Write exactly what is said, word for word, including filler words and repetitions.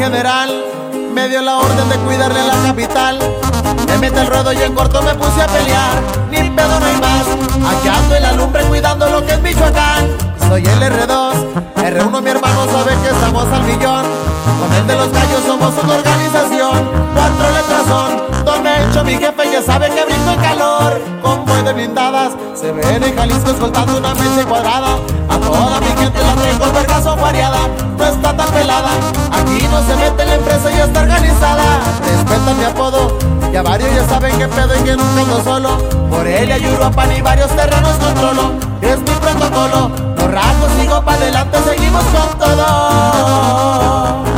general me dio la orden de cuidarle a la capital. Me metí al ruedo y en corto me puse a pelear. Ni pedo, no hay más. Aquí ando en la lumbre cuidando lo que es Michoacán. Soy el erre dos, erre uno mi hermano sabe que estamos al millón. Con el de los gallos somos una organización. Cuatro letras son Don Mencho, mi jefe ya sabe que brinco en calor. Convoy de blindadas se ven en Jalisco escoltando una mente cuadrada. A toda mi gente la tengo vergazo variada. No está tan pelada, aquí no se mete la empresa y está organizada. Respetan mi apodo, ya varios ya saben que pedo y que nunca ando solo. Por él y Uruapan y varios terrenos controlo. Es mi protocolo, los rasgos sigo para adelante, seguimos con todo.